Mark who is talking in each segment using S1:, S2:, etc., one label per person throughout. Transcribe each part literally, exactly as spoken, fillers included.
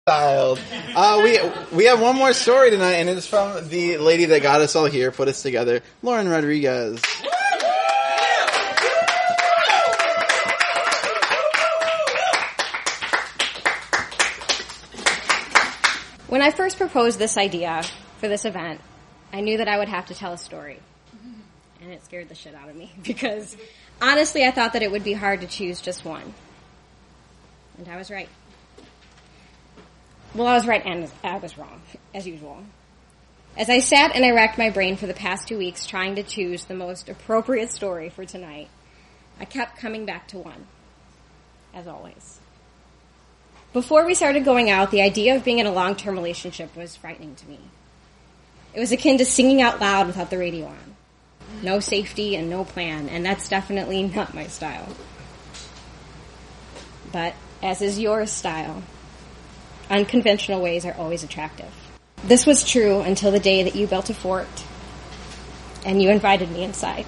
S1: Styled. Uh, we we have one more story tonight, and it's from the lady that got us all here, put us together, Lauren Rodriguez.
S2: When I first proposed this idea for this event, I knew that I would have to tell a story. And it scared the shit out of me because honestly I thought that it would be hard to choose just one. And I was right. Well, I was right and I was wrong, as usual. As I sat and I racked my brain for the past two weeks trying to choose the most appropriate story for tonight, I kept coming back to one, as always. Before we started going out, the idea of being in a long-term relationship was frightening to me. It was akin to singing out loud without the radio on. No safety and no plan, and that's definitely not my style. But, as is your style, unconventional ways are always attractive. This was true until the day that you built a fort and you invited me inside.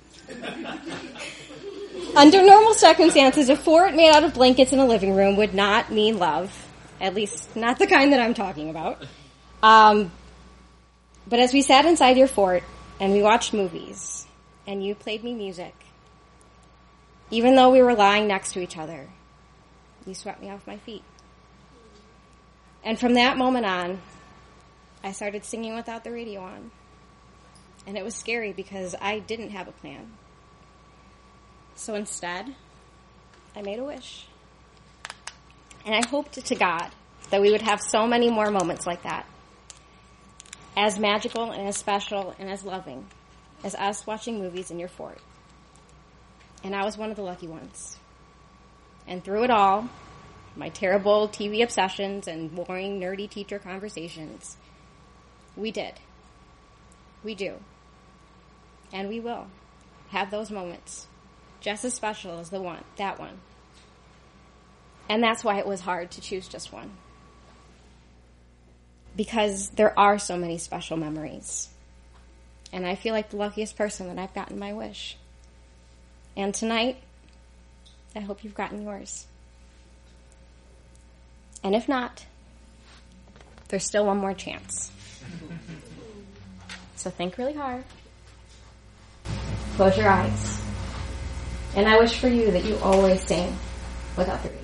S2: Under normal circumstances, a fort made out of blankets in a living room would not mean love. At least, not the kind that I'm talking about. Um, but as we sat inside your fort and we watched movies and you played me music, even though we were lying next to each other, you swept me off my feet. And from that moment on, I started singing without the radio on. And it was scary because I didn't have a plan. So instead, I made a wish. And I hoped to God that we would have so many more moments like that. As magical and as special and as loving as us watching movies in your fort. And I was one of the lucky ones. And through it all, my terrible T V obsessions and boring, nerdy teacher conversations, we did. We do. And we will have those moments, just as special as the one, that one. And that's why it was hard to choose just one. Because there are so many special memories. And I feel like the luckiest person that I've gotten my wish. And tonight, I hope you've gotten yours. And if not, there's still one more chance. So think really hard. Close your eyes. And I wish for you that you always sing without the radio.